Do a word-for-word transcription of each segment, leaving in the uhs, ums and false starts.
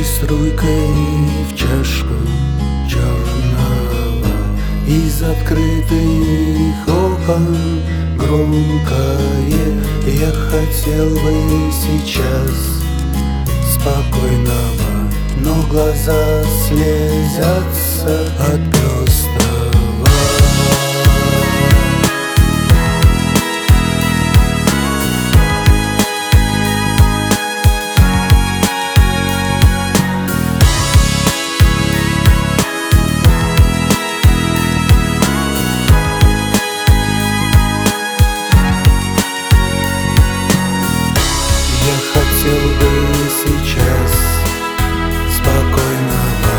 Тихой струйкой в чашку черного из открытых окон громкое. Я хотел бы сейчас спокойного, но глаза слезятся от пёстрого. Я хотел бы сейчас спокойного,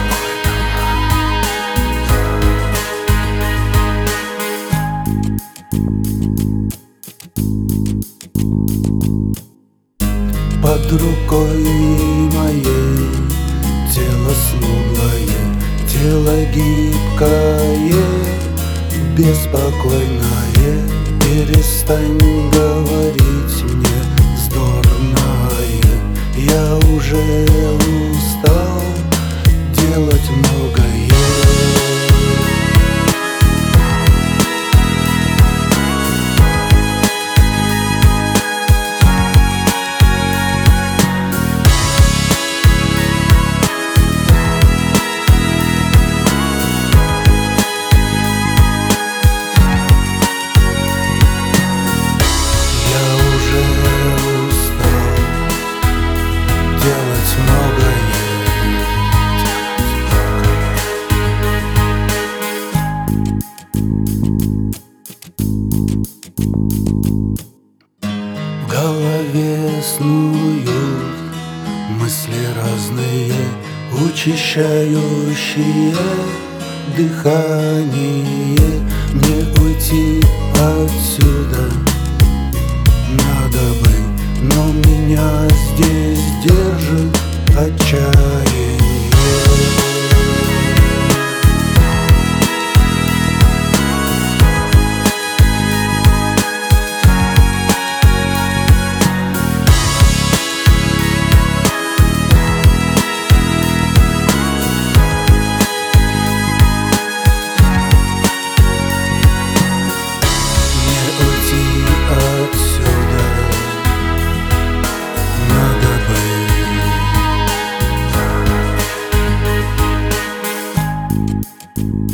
под рукой моей тело смуглое, тело гибкое, беспокойное. Перестань говорить мне вздорное, я уже устал делать многое. В голове снуют мысли разные, учащающие дыхание. Мне уйти отсюда надо бы, но меня здесь держит отчаяние. Thank you.